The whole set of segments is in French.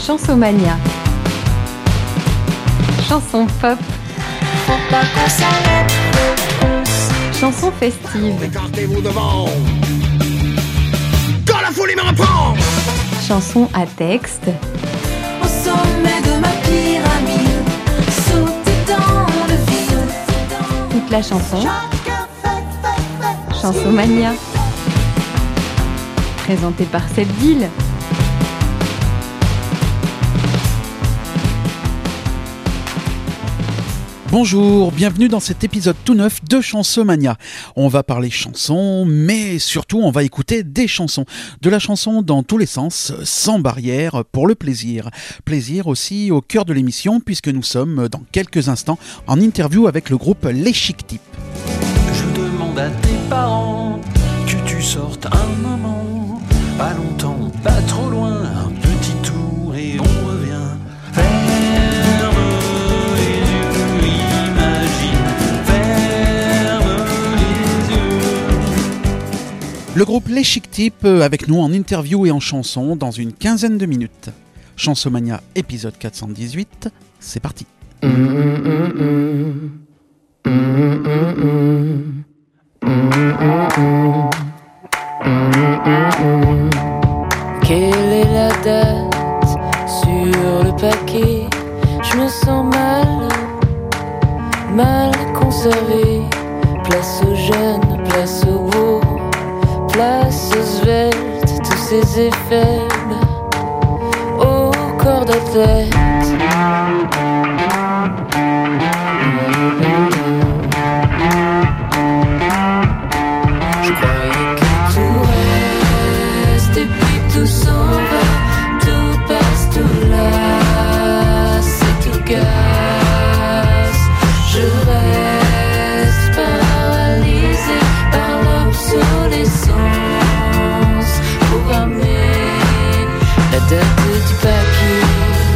Chansomania. Chanson pop. Faut pas qu'on s'arrête aussi. Chanson festive. Écartez-vous devant. Quand la folie me reprend. Chanson à texte. Au sommet de ma pyramide, sauter dans le vide. Toute la chanson. Chacun fait. Chansomania. Présentée par Sebdil. Bonjour, bienvenue dans cet épisode tout neuf de Chansomania. On va parler chansons, mais surtout on va écouter des chansons. De la chanson dans tous les sens, sans barrière, pour le plaisir. Plaisir aussi au cœur de l'émission, puisque nous sommes dans quelques instants en interview avec le groupe Les Chic Types. Je demande à tes parents que tu sortes un moment, pas longtemps, pas trop loin, un petit tour et on revient. Ferme les yeux, imagine, ferme les yeux. Le groupe Les Chic Types avec nous en interview et en chanson dans une quinzaine de minutes. Chansomania épisode 418, c'est parti. Quelle est la date sur le paquet? Je me sens mal conservé. Place aux jeunes, place aux beaux, place aux sveltes, tous ces effets au corps d'athlète. Je croyais que tout reste et puis tout s'en va, tout passe, tout lasse et tout casse. Je reste paralysé par l'obsolescence, programmée la date du paquet.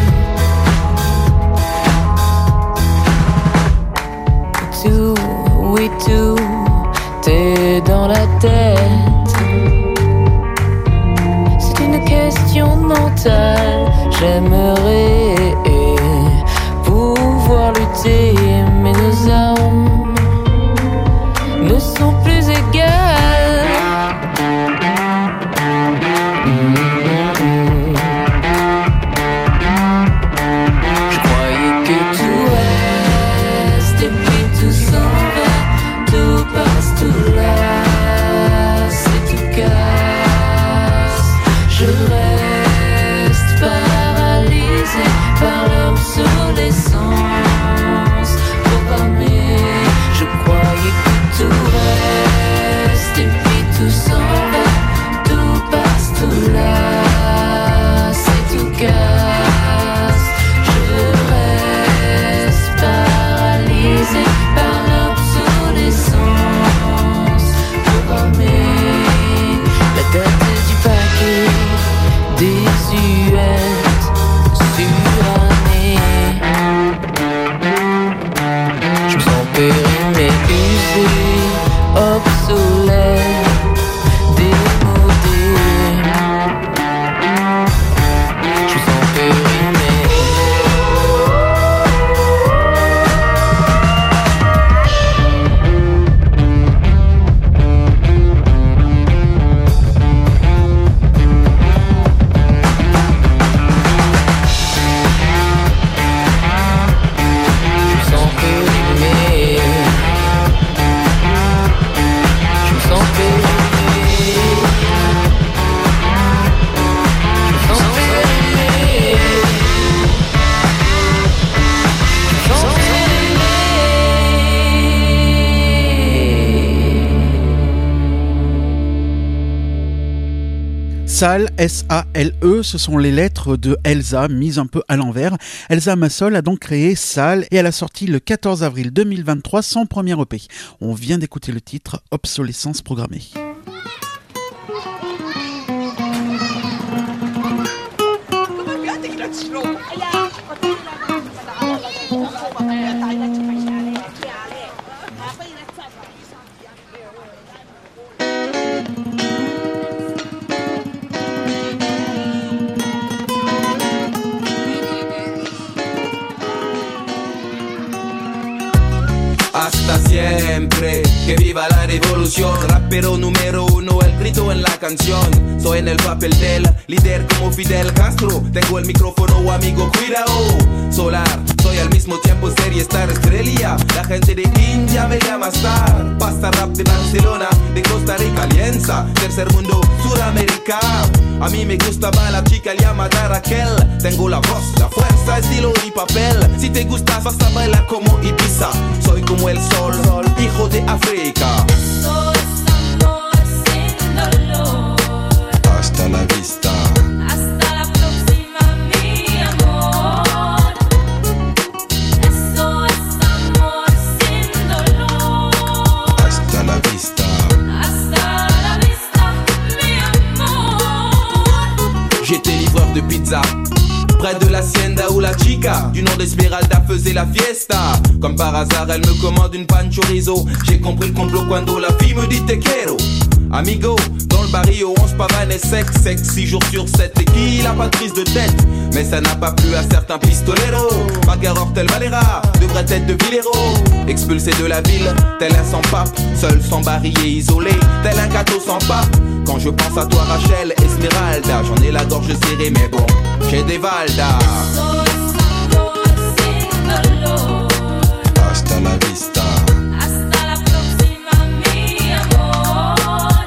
Tout, oui tout, t'es dans la tête. C'est une question mentale. J'aimerais pouvoir lutter, mais nos armes ne sont plus égales. Je croyais que tout reste et puis tout s'en va, tout passe, tout lasse et tout casse. Je reste paralysé par l'obsolescence programmée. Je croyais que tout reste et puis tout s'en va, tout passe, tout lasse et tout casse. Je reste paralysé par l'obsolescence programmée. La date du paquet désuète, surannée. Je me sens périmé, usé, obsolète, démodé. Je me sens périmé. Je me sens périmé. Je me sens périmé. Je me sens périmé. Je me sens périmé. Sale, S-A-L-E, ce sont les lettres de Elsa mises un peu à l'envers. Elsa Massol a donc créé Sale et elle a sorti le 14 avril 2023 son premier EP. On vient d'écouter le titre Obsolescence programmée. revolución. Rapero número uno, el grito en la canción. Soy en el papel del líder como Fidel Castro. Tengo el micrófono, amigo, cuidado. Solar, soy al mismo tiempo serie star estrella. La gente de India me llama star. Pasta rap de Barcelona, de Costa Rica, Alianza. Tercer mundo, Sudamérica. A mí me gustaba la chica llamada Raquel. Tengo la voz, la fuerza, estilo y papel. Si te gusta vas a bailar como Ibiza. Soy como el sol, hijo de África. Eso es amor sin dolor. Hasta la vista. Hasta la próxima, mi amor. Eso es amor sin dolor. Hasta la vista. Hasta la vista, mi amor. J'étais livreur de pizza près de l'hacienda où la chica du nom d'Esmeralda faisait la fiesta. Comme par hasard elle me commande une pan chorizo. J'ai compris le complot quand la fille me dit te quiero. Amigo, dans le barrio on se pavane et sec 6 jours sur 7 et qui la pas de prise de tête. Mais ça n'a pas plu à certains pistoleros. Macaror tel Valera devrait être de Villero. Expulsé de la ville, tel un sans-pape. Seul, sans barillet, isolé, tel un gâteau sans pape. Quand je pense à toi Rachel, Esmeralda, j'en ai la gorge serrée mais bon, j'ai des Valda. Eso es amor sin dolor. Hasta la vista. Hasta la próxima, mi amor.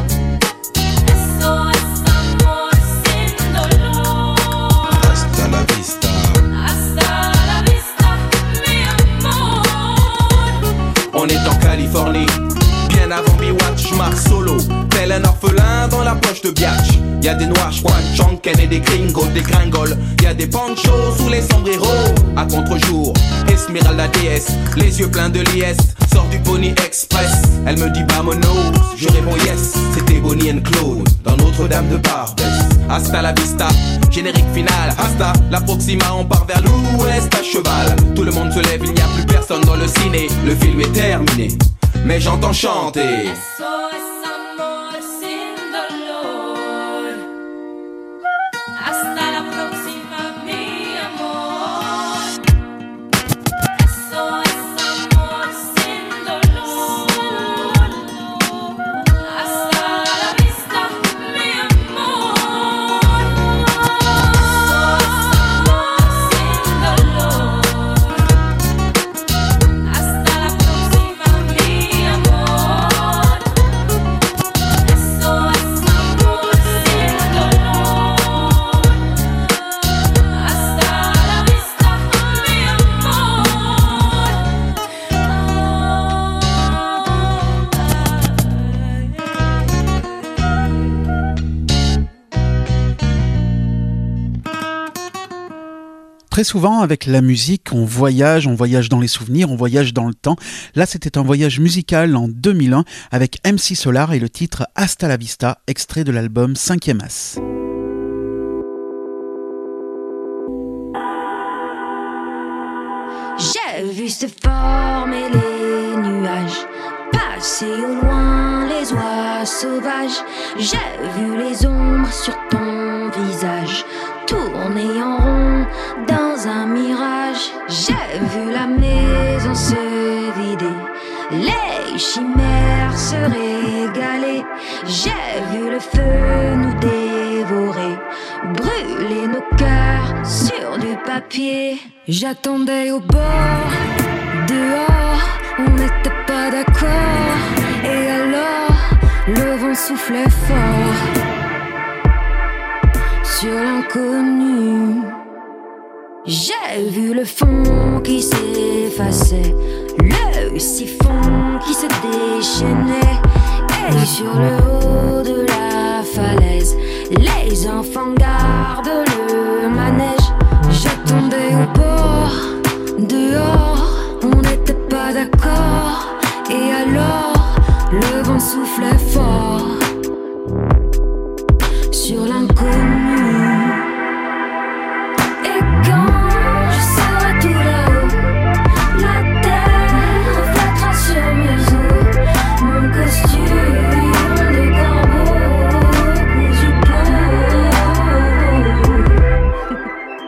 Eso es amor sin dolor. Hasta la vista. Hasta la vista, mi amor. On est en Californie, bien avant Bewatch, Marc Solo. Tel un orphelin dans la poche de Biatch. Y'a des noirs, Juan, Chanken et des gringos, des gringoles. Y'a des panchos sous les sombreros. À contre-jour, Esmeralda DS, les yeux pleins de liesse. Sort du Pony Express, elle me dit vamonos. Je réponds yes, c'était Bonnie and Claude dans Notre-Dame de Barbès. Hasta la vista, générique final. Hasta la proxima, on part vers l'ouest à cheval. Tout le monde se lève, il n'y a plus personne dans le ciné. Le film est terminé, mais j'entends chanter. Eso es amor sin dolor. Hasta la próxima, mi amor. Eso es amor sin dolor. Hasta la vista, mi amor. Eso es amor sin dolor. Hasta la próxima, mi amor. Eso es amor sin dolor. Hasta la vista, mi Très souvent, avec la musique, on voyage dans les souvenirs, on voyage dans le temps. Là, c'était un voyage musical en 2001 avec MC Solar et le titre Hasta la Vista, extrait de l'album 5e As. J'ai vu se former les nuages, passer au loin les oies sauvages. J'ai vu les ombres sur ton visage, tourner en rond dans un mirage. J'ai vu la maison se vider, les chimères se régaler. J'ai vu le feu nous dévorer, brûler nos cœurs sur du papier. J'attendais au bord, dehors, on n'était pas d'accord. Et alors, le vent soufflait fort sur l'inconnu. J'ai vu le fond qui s'effaçait, le siphon qui se déchaînait. Et sur le haut de la falaise, les enfants gardent le manège. J'attendais au bord, dehors, on n'était pas d'accord. Et alors, le vent soufflait fort sur l'inconnu. Et quand je serai tout là-haut, la terre reflètera sur mes os mon costume de corbeau cousu peau.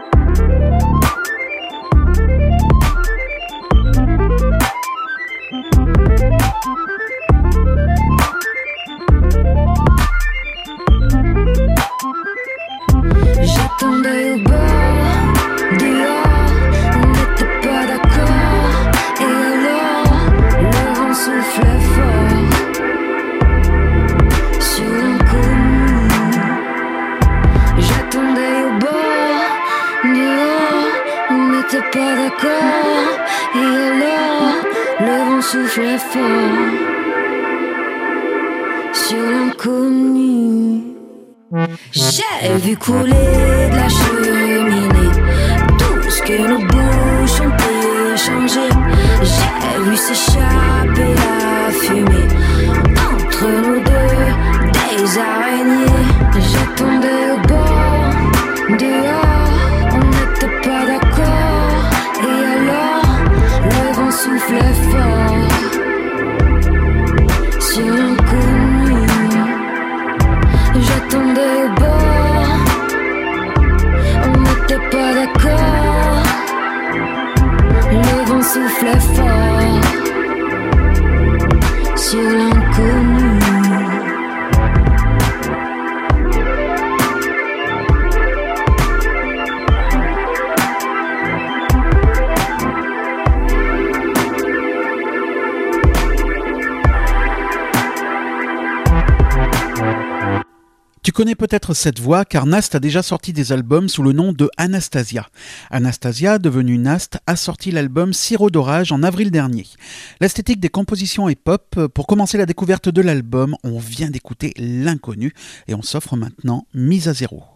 soufflait fort sur l'inconnu. J'ai vu couler de la cheminée tout ce que nos bouches ont échangé. J'ai vu s'échapper la fumée entre nous deux, des araignées. J'attendais au bord, dehors, on n'était pas d'accord. Et alors, le vent soufflait fort sur l'inconnu. J'attendais au bord, on n'était pas d'accord. Le vent soufflait fort sur l'inconnu. Tu connais peut-être cette voix car Nast a déjà sorti des albums sous le nom de Anastasia. Anastasia, devenue Nast, a sorti l'album Sirop d'orage en avril dernier. L'esthétique des compositions est pop. Pour commencer la découverte de l'album, on vient d'écouter L'inconnu et on s'offre maintenant Mise à zéro.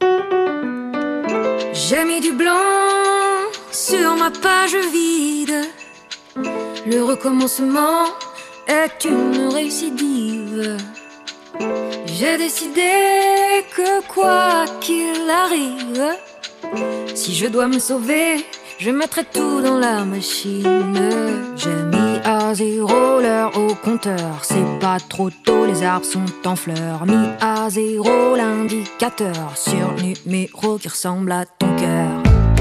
J'ai mis du blanc sur ma page vide. Le recommencement est une récidive. J'ai décidé que quoi qu'il arrive, si je dois me sauver, je mettrai tout dans la machine. J'ai mis à zéro l'heure au compteur. C'est pas trop tôt, les arbres sont en fleurs. Mis à zéro l'indicateur sur numéro qui ressemble à ton cœur.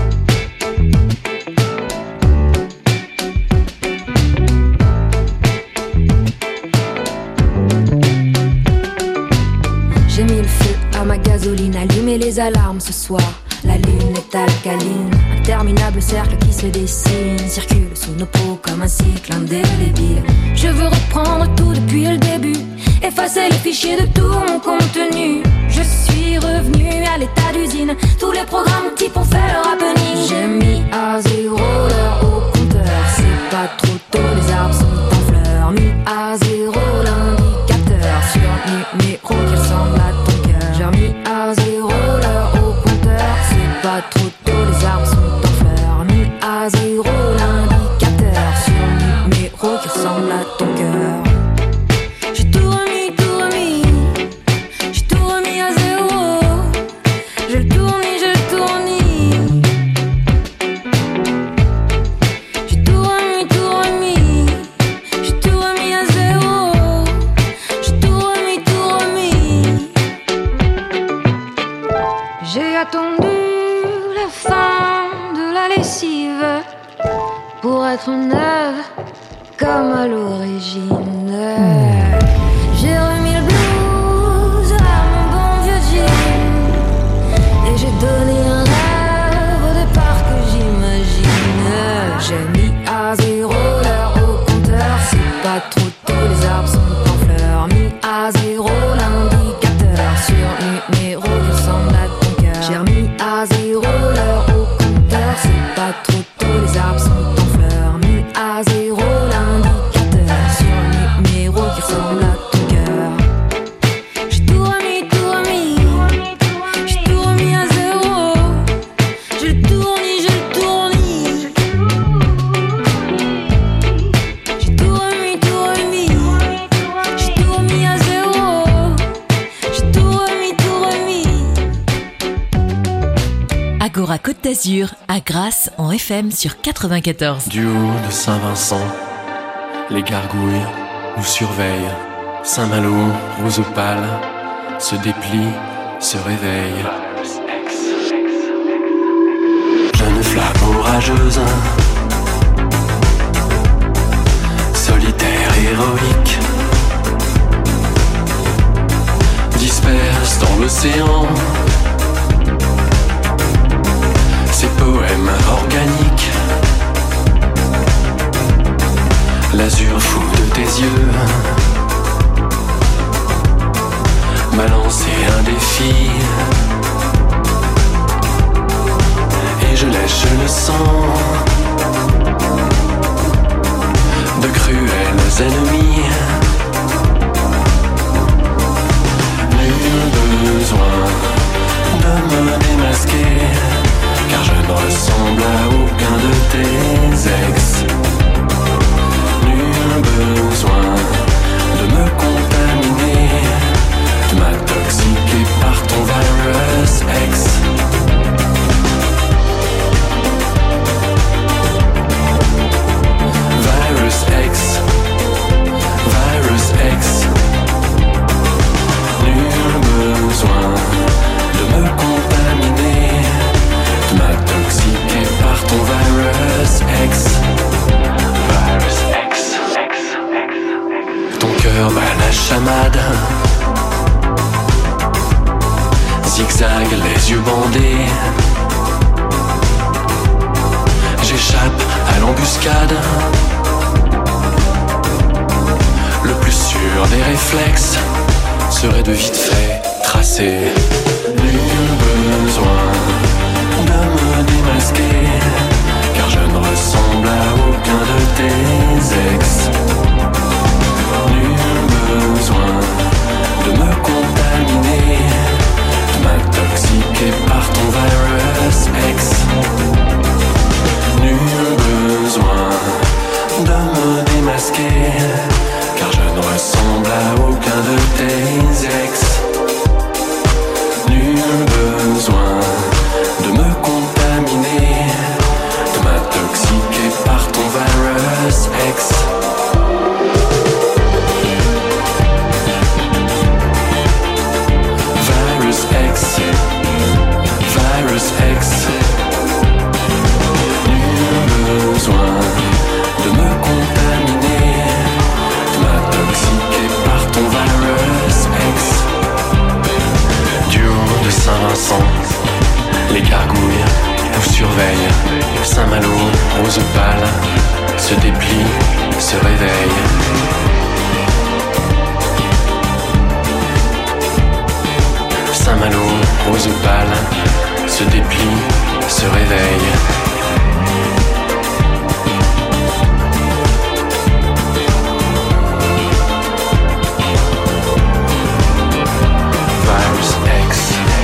J'ai mis le feu à ma gasoline, allumé les alarmes ce soir. La lune est alcaline, interminable cercle qui se dessine, circule sous nos peaux comme un cycle indélébile. Je veux reprendre tout depuis le début, effacer les fichiers de tout mon contenu. Je suis revenu à l'état d'usine, tous les programmes types ont fait leur happening. J'ai mis à zéro l'heure au compteur, c'est pas trop tôt, les arbres sont en fleurs. Mis à zéro l'indicateur sur numéro qui ressemble à ton cœur. J'ai mis à zéro l'heure au compteur, c'est pas trop tôt, les arbres sont en fleurs. Mis à zéro l'indicateur sur numéro qui ressemble à ton cœur. J'ai tout remis, j'ai tout remis à zéro. Je le tournis, je le tournis. J'ai tout remis, j'ai tout remis à zéro. J'ai tout remis. J'ai attendu la fin de la lessive pour être neuve comme à l'origine. J'ai remis le blues à mon bon vieux jean et j'ai donné un rêve au départ que j'imagine. J'ai mis à zéro l'heure au compteur, c'est pas trop tôt, les arbres sont en fleurs. Mis à zéro l'indicateur sur numéro qui ressemble à ton cœur. J'ai remis à zéro l'heure au compteur, c'est pas trop tôt, les arbres sont en fleurs. Mis à zéro l'indicateur sur numéro qui ressemble à ton cœur. J'ai tout remis, j'ai tout remis à zéro. Je le tournis, je le tournis. J'ai tout remis, j'ai tout remis à zéro. J'ai tout remis. Agora Côte d'Azur, à Grasse en FM sur 94. Du haut de Saint-Vincent, les gargouilles nous surveillent. Saint-Malo, rose pâle, se déplie, se réveille. Jeune flamme orageuse, solitaire, héroïque, disperse dans l'océan ces poèmes organiques. L'azur fou de tes yeux m'a lancé un défi et je lèche le sang de cruelles pommade. Zigzag, les yeux bandés. J'échappe à l'embuscade. Le plus sûr des réflexes serait de vite fait tracer. Nul besoin de me démasquer, car je ne ressemble à aucun de tes ex. Nul besoin de me contaminer, de m'intoxiquer par ton virus ex. Nul besoin de me démasquer, car je ne ressemble à aucun de tes ex. Nul besoin de me contaminer, de m'intoxiquer par ton virus ex. Virus ex, virus ex. Nul besoin de me contaminer, de m'intoxiquer par ton virus ex. Du haut de Saint-Vincent, les gargouilles nous surveillent. Saint-Malo, rose pâle, se déplie, se réveille. Saint-Malo, rose pâle, se déplie, se réveille. Virus X.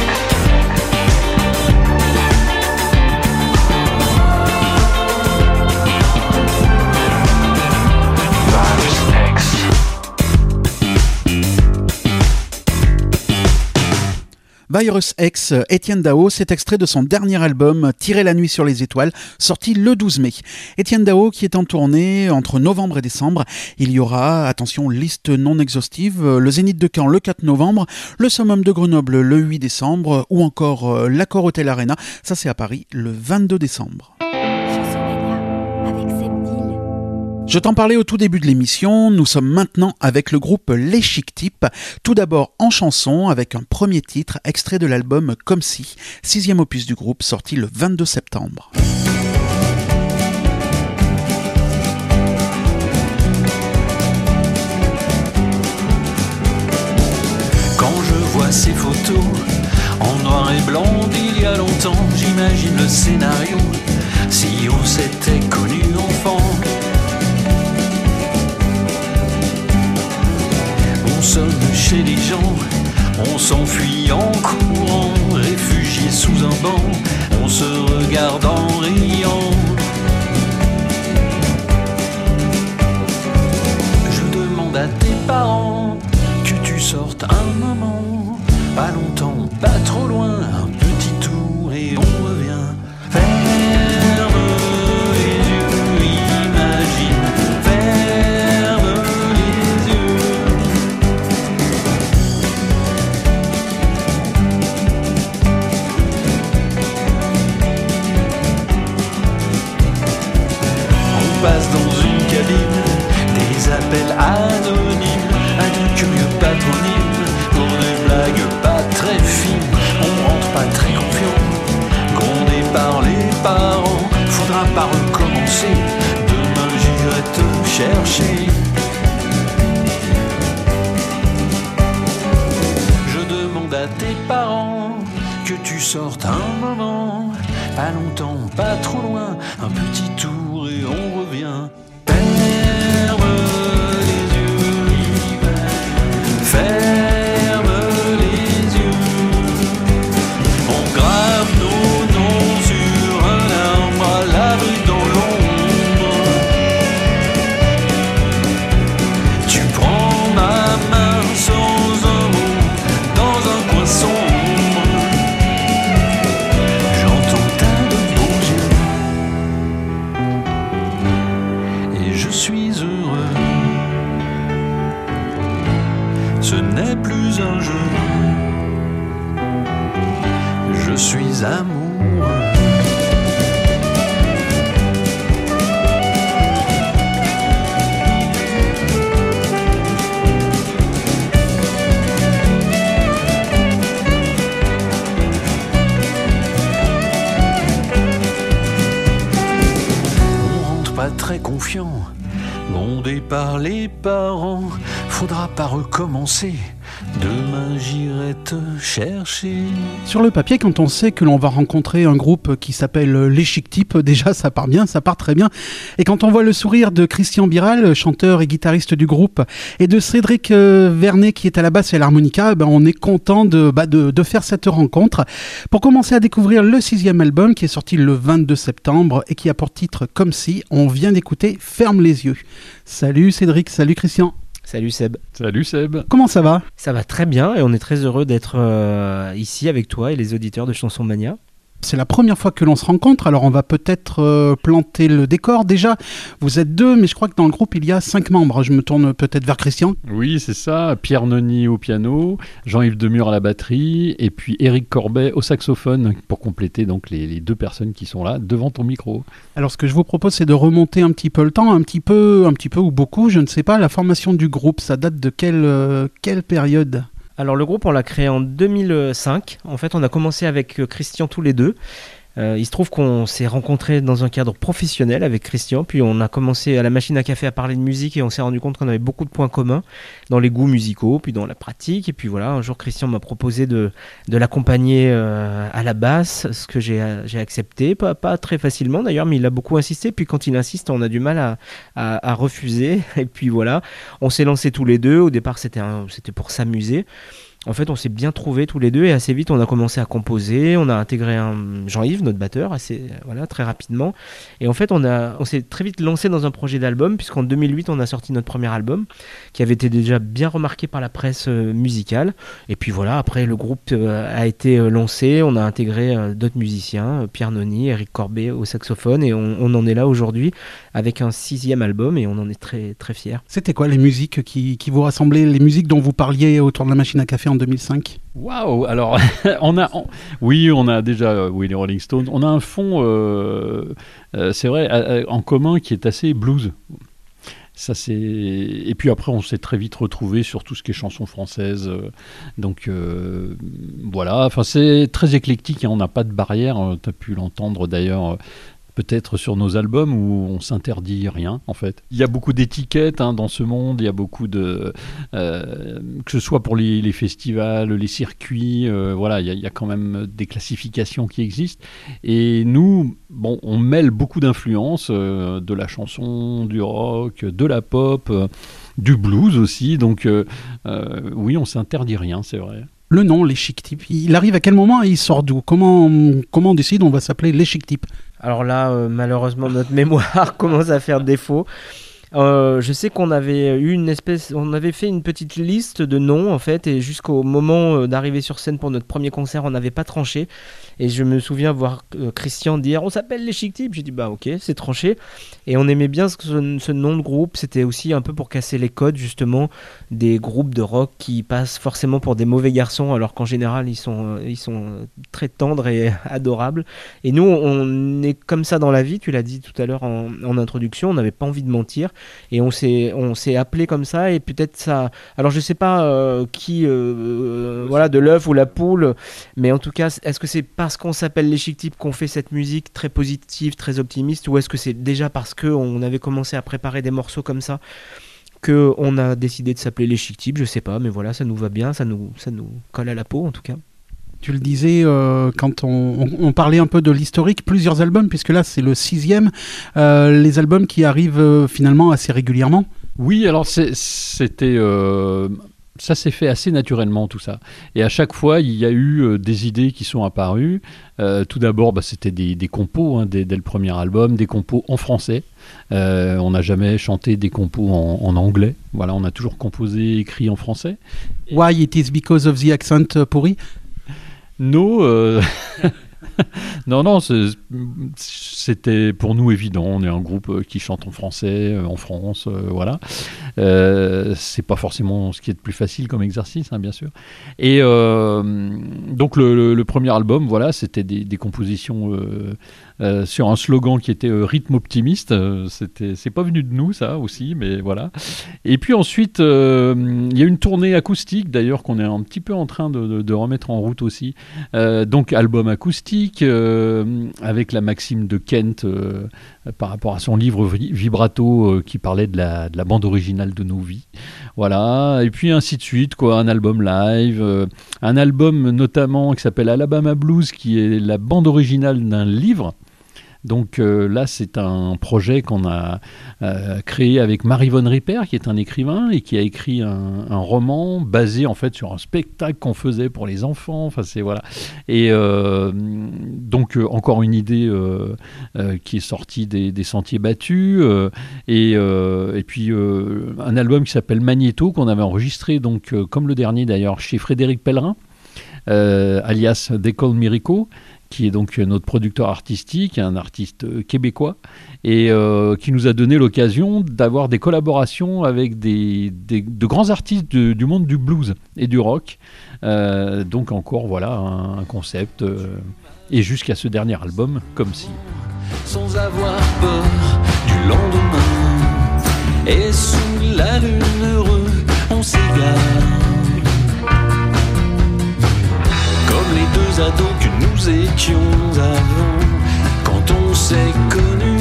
Virus X, Étienne Dao, c'est extrait de son dernier album Tirer la nuit sur les étoiles, sorti le 12 mai. Étienne Dao qui est en tournée entre novembre et décembre. Il y aura, attention, liste non exhaustive, le Zénith de Caen le 4 novembre, le Summum de Grenoble le 8 décembre ou encore l'Accor Hotel Arena, ça c'est à Paris, le 22 décembre. Je t'en parlais au tout début de l'émission, nous sommes maintenant avec le groupe Les Chic Types, tout d'abord en chanson avec un premier titre extrait de l'album Comme Si, 6e opus du groupe sorti le 22 septembre. Quand je vois ces photos en noir et blanc d'il y a longtemps, j'imagine le scénario si on s'était connus enfant. On sonne chez les gens, on s'enfuit en courant, réfugié sous un banc, on se regarde en riant. Je demande à tes parents que tu sortes un moment, pas longtemps, pas trop loin, un petit tour et on revient. Ferme les yeux, imagine, ferme les yeux. On passe dans une cabine, des appels anonymes, à de curieux patronymes, pour des blagues pas très fines. On rentre pas très confiant, grondé par les parents. Faudra pas recommencer, demain j'irai te chercher. Je demande à tes parents que tu sortes un moment, pas longtemps, pas trop loin, un petit tour et on revient. Ferme les yeux, ferme les yeux. On grave nos noms sur un arbre à l'abri dans l'ombre. Tu prends ma main sans un mot dans un coin sombre. J'entends ta de beaux yeux et je suis heureux. Ce n'est plus un jeu, je suis amoureux. pas très confiants, grondés par les parents, faudra pas recommencer. Demain j'irai te chercher. Sur le papier, quand on sait que l'on va rencontrer un groupe qui s'appelle Les Chic Types, déjà ça part bien, ça part très bien. Et quand on voit le sourire de Christian Biral, chanteur et guitariste du groupe, et de Cédric Vernet qui est à la basse et à l'harmonica, on est content de faire cette rencontre. Pour commencer à découvrir le 6e album qui est sorti le 22 septembre et qui a pour titre Comme si, on vient d'écouter Ferme les yeux. Salut Cédric, salut Christian. Salut Seb. Salut Seb. Comment ça va ? Ça va très bien et on est très heureux d'être ici avec toi et les auditeurs de Chanson Mania. C'est la première fois que l'on se rencontre, alors on va peut-être planter le décor. Déjà, vous êtes 2, mais je crois que dans le groupe, il y a 5 membres. Je me tourne peut-être vers Christian. Oui, c'est ça. Pierre Noni au piano, Jean-Yves Demure à la batterie, et puis Éric Corbet au saxophone, pour compléter donc les 2 personnes qui sont là devant ton micro. Alors, ce que je vous propose, c'est de remonter un petit peu le temps, un petit peu ou beaucoup, je ne sais pas. La formation du groupe, ça date de quelle période ? Alors le groupe, on l'a créé en 2005. En fait, on a commencé avec Christian tous les deux. Il se trouve qu'on s'est rencontrés dans un cadre professionnel avec Christian, puis on a commencé à la machine à café à parler de musique et on s'est rendu compte qu'on avait beaucoup de points communs dans les goûts musicaux, puis dans la pratique. Et puis voilà, un jour Christian m'a proposé de l'accompagner à la basse, ce que j'ai accepté, pas très facilement d'ailleurs, mais il a beaucoup insisté. Puis quand il insiste, on a du mal à refuser. Et puis voilà, on s'est lancés tous les deux. Au départ, c'était pour s'amuser. En fait, on s'est bien trouvés tous les deux et assez vite, on a commencé à composer. On a intégré Jean-Yves, notre batteur, très rapidement. Et en fait, on s'est très vite lancé dans un projet d'album, puisqu'en 2008, on a sorti notre premier album, qui avait été déjà bien remarqué par la presse musicale. Et puis voilà, après, le groupe a été lancé. On a intégré d'autres musiciens, Pierre Noni, Éric Corbet au saxophone. Et on en est là aujourd'hui avec un 6e album et on en est très, très fiers. C'était quoi les musiques qui vous rassemblaient, les musiques dont vous parliez autour de la machine à café en 2005? Waouh! Alors, on a déjà les Rolling Stones. On a un fond, c'est vrai, en commun qui est assez blues. Ça, et puis après, on s'est très vite retrouvés sur tout ce qui est chansons françaises. Donc voilà, enfin, c'est très éclectique. Hein, on n'a pas de barrière. Tu as pu l'entendre d'ailleurs. Peut-être sur nos albums où on s'interdit rien en fait. Il y a beaucoup d'étiquettes dans ce monde, il y a beaucoup de... que ce soit pour les festivals, les circuits, voilà, il y a quand même des classifications qui existent. Et nous, on mêle beaucoup d'influences, de la chanson, du rock, de la pop, du blues aussi, donc oui, on s'interdit rien, c'est vrai. Le nom, Les Chic Types, il arrive à quel moment et il sort d'où ? Comment on décide on va s'appeler Les Chic Types ? Alors là, malheureusement, notre mémoire commence à faire défaut. Je sais qu'on avait on avait fait une petite liste de noms en fait, et jusqu'au moment d'arriver sur scène pour notre premier concert, on n'avait pas tranché. Et je me souviens voir Christian dire on s'appelle Les Chic Types. J'ai dit bah ok, c'est tranché. Et on aimait bien ce nom de groupe. C'était aussi un peu pour casser les codes justement des groupes de rock qui passent forcément pour des mauvais garçons, alors qu'en général ils sont très tendres et adorables. Et nous on est comme ça dans la vie. Tu l'as dit tout à l'heure en introduction. On n'avait pas envie de mentir. Et on s'est appelé comme ça, et peut-être ça... Alors je sais pas voilà, de l'œuf ou la poule, mais en tout cas, est-ce que c'est parce qu'on s'appelle Les Chic Types qu'on fait cette musique très positive, très optimiste, ou est-ce que c'est déjà parce qu'on avait commencé à préparer des morceaux comme ça qu'on a décidé de s'appeler Les Chic Types? Je sais pas, mais voilà, ça nous va bien, ça nous colle à la peau en tout cas. Tu le disais quand on parlait un peu de l'historique, plusieurs albums, puisque là c'est le 6e, les albums qui arrivent finalement assez régulièrement. Oui, alors c'était... ça s'est fait assez naturellement tout ça. Et à chaque fois, il y a eu des idées qui sont apparues. Tout d'abord, c'était des compos dès le premier album, des compos en français. On n'a jamais chanté des compos en anglais. Voilà, on a toujours composé, écrit en français. Why it is because of the accent pourri? Non, non, c'était pour nous évident. On est un groupe qui chante en français, en France, voilà. C'est pas forcément ce qui est de plus facile comme exercice, hein, bien sûr. Et donc le premier album, voilà, c'était des compositions sur un slogan qui était rythme optimiste. C'est pas venu de nous, ça aussi, mais voilà. Et puis ensuite, il y a une tournée acoustique, d'ailleurs, qu'on est un petit peu en train de remettre en route aussi. Donc album acoustique avec la maxime de Kent par rapport à son livre Vibrato qui parlait de la bande originale de nos vies. Voilà, et puis ainsi de suite, quoi. Un album live, un album notamment qui s'appelle Alabama Blues, qui est la bande originale d'un livre. Donc là, c'est un projet qu'on a créé avec Marie-Vonne Ripper, qui est un écrivain et qui a écrit un roman basé en fait sur un spectacle qu'on faisait pour les enfants. Enfin, c'est voilà. Et donc encore une idée qui est sortie des sentiers battus et puis un album qui s'appelle Magnéto qu'on avait enregistré donc comme le dernier d'ailleurs chez Frédéric Pellerin, alias Décolle Mirico, qui est donc notre producteur artistique, un artiste québécois, et qui nous a donné l'occasion d'avoir des collaborations avec de grands artistes du monde du blues et du rock. Donc encore, voilà, un concept. Et jusqu'à ce dernier album, comme si. Sans avoir peur du lendemain, et sous la lune heureux, on s'égare. Comme les deux ados que nous étions avant, quand on s'est connus.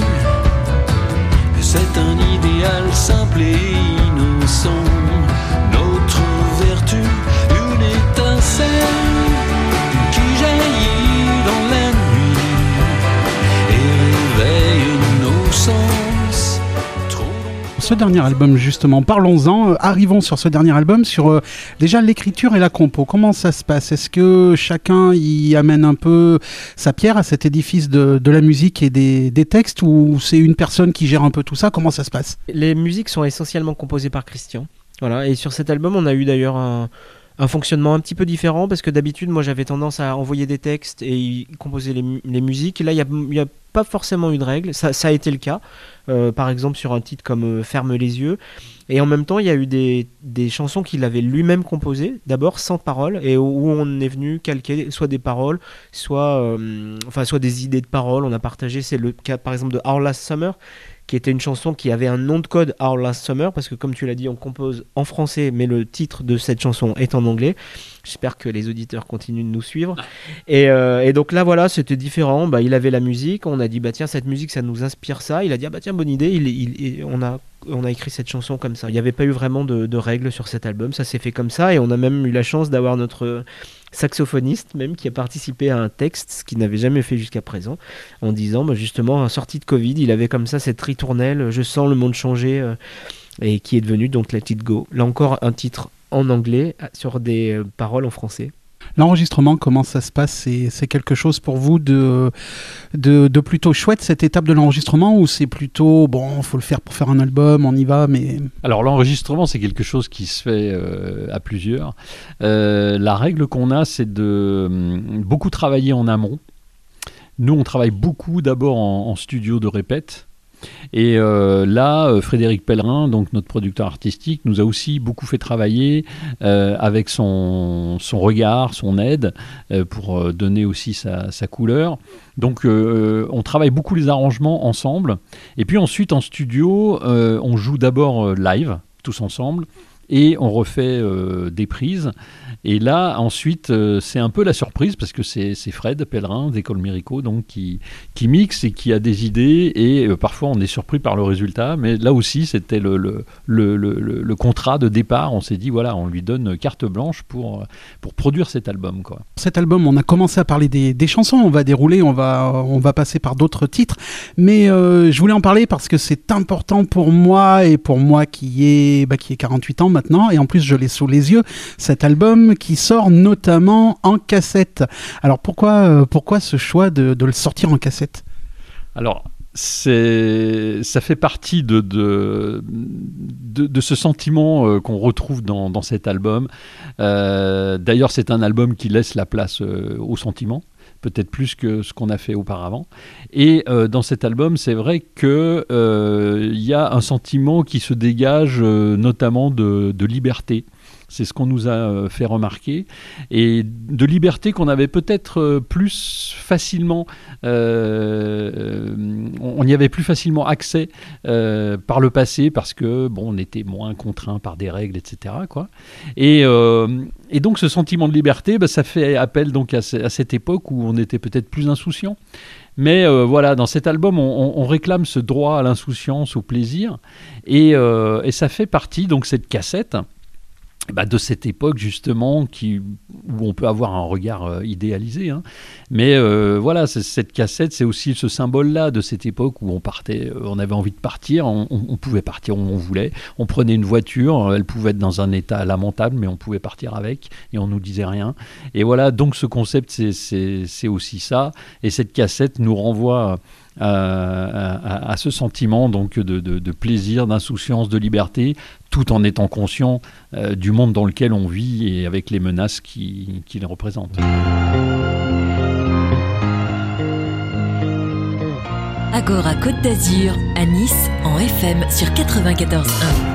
C'est un idéal simple et innocent. Notre vertu, une étincelle qui jaillit dans la nuit et réveille nos sens. Ce dernier album, justement, parlons-en. Arrivons sur ce dernier album, sur déjà l'écriture et la compo. Comment ça se passe ? Est-ce que chacun y amène un peu sa pierre à cet édifice de la musique et des textes, ou c'est une personne qui gère un peu tout ça ? Comment ça se passe ? Les musiques sont essentiellement composées par Christian. Voilà. Et sur cet album, on a eu d'ailleurs un fonctionnement un petit peu différent, parce que d'habitude, moi, j'avais tendance à envoyer des textes et y composer les musiques. Et là, il y a pas forcément eu de règle. Ça a été le cas. Par exemple, sur un titre comme Ferme les yeux. Et en même temps, il y a eu des chansons qu'il avait lui-même composées, d'abord sans paroles, et où on est venu calquer soit des paroles, soit des idées de paroles. On a partagé, c'est le cas par exemple de Our Last Summer, qui était une chanson qui avait un nom de code, Our Last Summer, parce que comme tu l'as dit, on compose en français, mais le titre de cette chanson est en anglais. J'espère que les auditeurs continuent de nous suivre. Et donc là, voilà, c'était différent. Bah, il avait la musique, on a dit, bah tiens, cette musique, ça nous inspire ça. Il a dit, ah bah tiens, bonne idée, on a écrit cette chanson comme ça. Il n'y avait pas eu vraiment de règles sur cet album, ça s'est fait comme ça, et on a même eu la chance d'avoir notre saxophoniste même qui a participé à un texte, ce qu'il n'avait jamais fait jusqu'à présent, en disant bah, justement, en sortie de Covid, il avait comme ça cette ritournelle, je sens le monde changer, et qui est devenu donc Let It Go. Là encore, un titre en anglais sur des paroles en français. L'enregistrement, comment ça se passe ? C'est quelque chose pour vous de plutôt chouette, cette étape de l'enregistrement, ou c'est plutôt, bon, il faut le faire pour faire un album, on y va, mais... Alors l'enregistrement, c'est quelque chose qui se fait à plusieurs. La règle qu'on a, c'est de beaucoup travailler en amont. Nous, on travaille beaucoup d'abord en studio de répète. Et là, Frédéric Pellerin, donc notre producteur artistique, nous a aussi beaucoup fait travailler avec son regard, son aide, pour donner aussi sa couleur. Donc on travaille beaucoup les arrangements ensemble. Et puis ensuite, en studio, on joue d'abord live, tous ensemble. Et on refait des prises. Et là, ensuite, c'est un peu la surprise, parce que c'est Fred Pellerin, d'École Mirico, donc, qui mixe et qui a des idées. Et parfois, on est surpris par le résultat. Mais là aussi, c'était le contrat de départ. On s'est dit, voilà, on lui donne carte blanche pour produire cet album, quoi. Cet album, on a commencé à parler des chansons. On va dérouler, on va passer par d'autres titres. Mais je voulais en parler parce que c'est important pour moi, et pour moi qui ai 48 ans maintenant, et en plus je l'ai sous les yeux, cet album qui sort notamment en cassette. Alors pourquoi ce choix de le sortir en cassette ? Alors ça fait partie de ce sentiment qu'on retrouve dans cet album. D'ailleurs, c'est un album qui laisse la place au sentiment, peut-être plus que ce qu'on a fait auparavant. Et dans cet album, c'est vrai qu'il y a un sentiment qui se dégage notamment de liberté. C'est ce qu'on nous a fait remarquer. Et de liberté qu'on avait peut-être plus facilement... on y avait plus facilement accès par le passé parce que, on était moins contraint par des règles, etc. quoi. Et donc, ce sentiment de liberté, ça fait appel donc à cette époque où on était peut-être plus insouciant. Mais voilà, dans cet album, on réclame ce droit à l'insouciance, au plaisir. Et ça fait partie, donc, cette cassette... de cette époque justement où on peut avoir un regard idéalisé. Hein. Mais voilà, cette cassette, c'est aussi ce symbole-là de cette époque où on avait envie de partir, on pouvait partir où on voulait, on prenait une voiture, elle pouvait être dans un état lamentable, mais on pouvait partir avec et on nous disait rien. Et voilà, donc ce concept, c'est aussi ça. Et cette cassette nous renvoie... à ce sentiment donc de plaisir, d'insouciance, de liberté, tout en étant conscient du monde dans lequel on vit et avec les menaces qu'il représente. Agora Côte d'Azur à Nice en FM sur 94.1.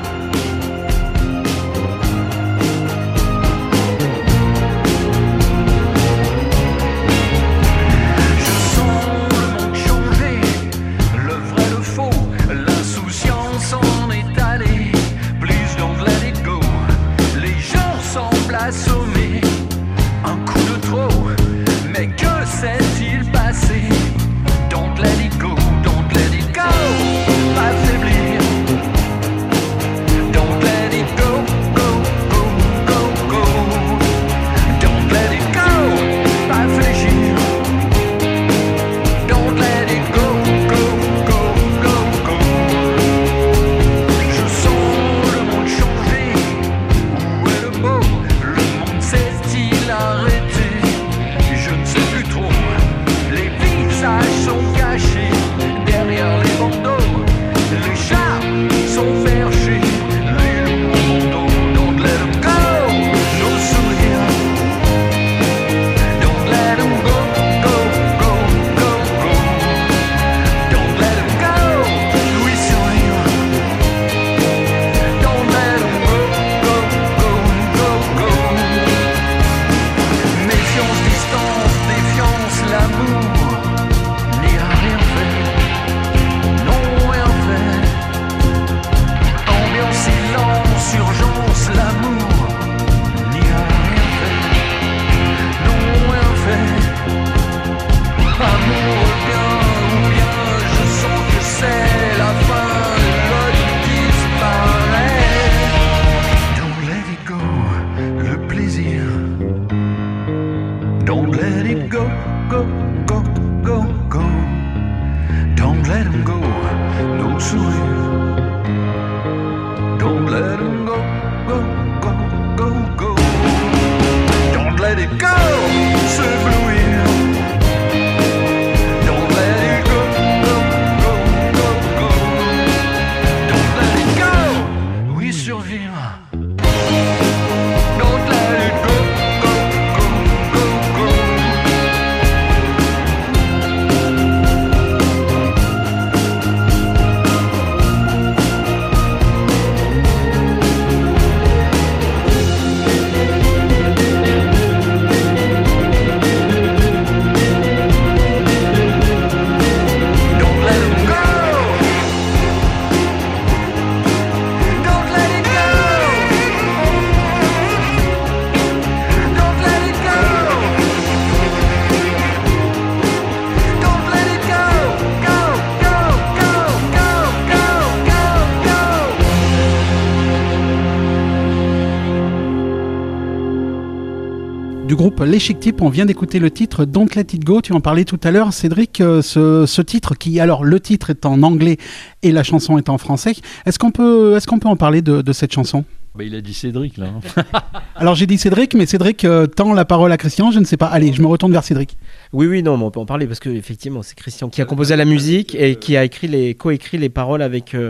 Du groupe Les Chic Types, on vient d'écouter le titre Don't Let It Go. Tu en parlais tout à l'heure, Cédric, ce titre qui, alors le titre est en anglais et la chanson est en français. Est-ce qu'on peut en parler de cette chanson ? Il a dit Cédric là. Alors j'ai dit Cédric, mais Cédric tend la parole à Christian, je ne sais pas. Allez, je me retourne vers Cédric. Oui, non, mais on peut en parler parce que effectivement c'est Christian qui a composé la musique et qui a coécrit les paroles avec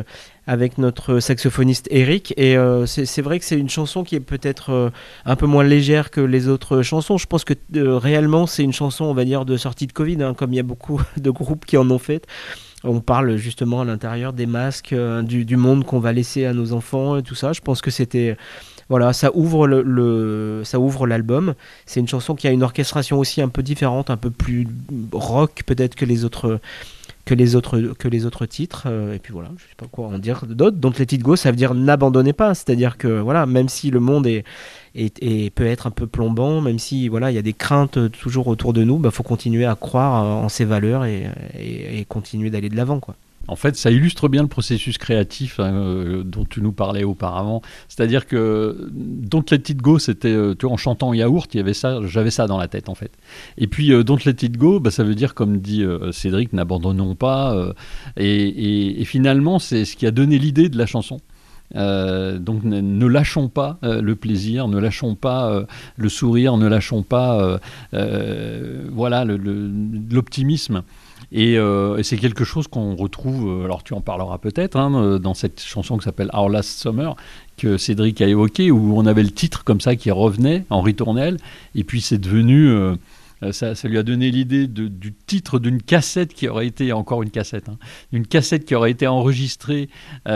avec notre saxophoniste Eric. Et c'est vrai que c'est une chanson qui est peut-être un peu moins légère que les autres chansons. Je pense que réellement, c'est une chanson, on va dire, de sortie de Covid, hein, comme il y a beaucoup de groupes qui en ont fait. On parle justement à l'intérieur des masques, du monde qu'on va laisser à nos enfants et tout ça. Je pense que c'était... Voilà, ça ouvre ça ouvre l'album. C'est une chanson qui a une orchestration aussi un peu différente, un peu plus rock peut-être que les autres titres. Et puis voilà, je sais pas quoi en dire d'autre. Don't Let It Go, ça veut dire n'abandonnez pas. C'est-à-dire que voilà, même si le monde peut être un peu plombant, même si voilà, il y a des craintes toujours autour de nous, faut continuer à croire en ses valeurs et continuer d'aller de l'avant, quoi. En fait, ça illustre bien le processus créatif dont tu nous parlais auparavant. C'est-à-dire que Don't Let It Go, c'était, tu vois, en chantant Yaourt, j'avais ça dans la tête en fait. Et puis Don't Let It Go, ça veut dire, comme dit Cédric, n'abandonnons pas. Et finalement, c'est ce qui a donné l'idée de la chanson. Donc ne lâchons pas le plaisir, ne lâchons pas le sourire, ne lâchons pas voilà, l'optimisme. Et c'est quelque chose qu'on retrouve, alors tu en parleras peut-être, hein, dans cette chanson qui s'appelle Our Last Summer, que Cédric a évoqué, où on avait le titre comme ça qui revenait en ritournelle, et puis c'est devenu... ça lui a donné l'idée du titre d'une cassette qui aurait été, encore une cassette, une cassette qui aurait été enregistrée où